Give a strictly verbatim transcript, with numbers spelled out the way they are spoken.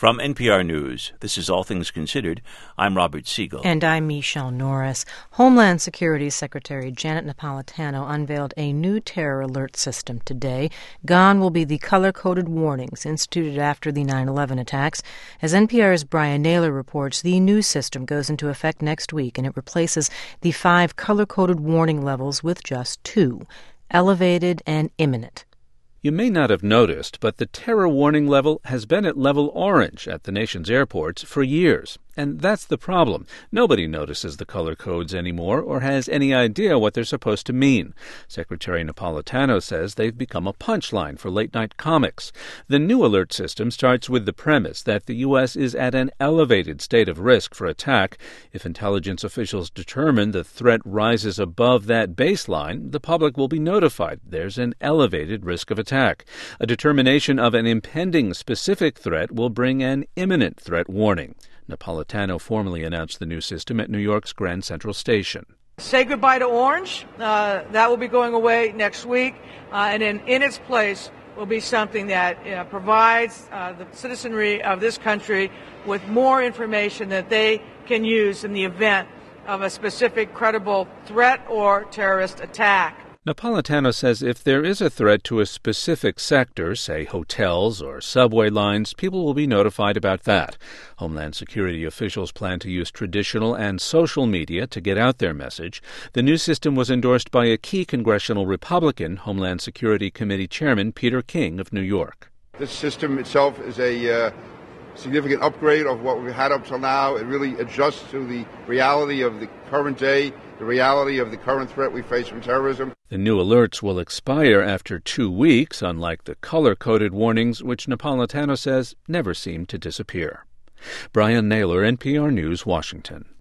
From N P R News, this is All Things Considered. I'm Robert Siegel. And I'm Michelle Norris. Homeland Security Secretary Janet Napolitano unveiled a new terror alert system today. Gone will be the color-coded warnings instituted after the nine eleven attacks. As N P R's Brian Naylor reports, the new system goes into effect next week, and it replaces the five color-coded warning levels with just two: elevated and imminent. You may not have noticed, but the terror warning level has been at level orange at the nation's airports for years. And that's the problem. Nobody notices the color codes anymore or has any idea what they're supposed to mean. Secretary Napolitano says they've become a punchline for late-night comics. The new alert system starts with the premise that the U S is at an elevated state of risk for attack. If intelligence officials determine the threat rises above that baseline, the public will be notified there's an elevated risk of attack. A determination of an impending specific threat will bring an imminent threat warning. Napolitano formally announced the new system at New York's Grand Central Station. Say goodbye to orange. Uh, that will be going away next week. Uh, and in, in its place will be something that uh, provides uh, the citizenry of this country with more information that they can use in the event of a specific credible threat or terrorist attack. Napolitano says if there is a threat to a specific sector, say hotels or subway lines, people will be notified about that. Homeland Security officials plan to use traditional and social media to get out their message. The new system was endorsed by a key congressional Republican, Homeland Security Committee Chairman Peter King of New York. This system itself is a uh, significant upgrade of what we've had up till now. It really adjusts to the reality of the current day, the reality of the current threat we face from terrorism. The new alerts will expire after two weeks, unlike the color-coded warnings, which Napolitano says never seem to disappear. Brian Naylor, N P R News, Washington.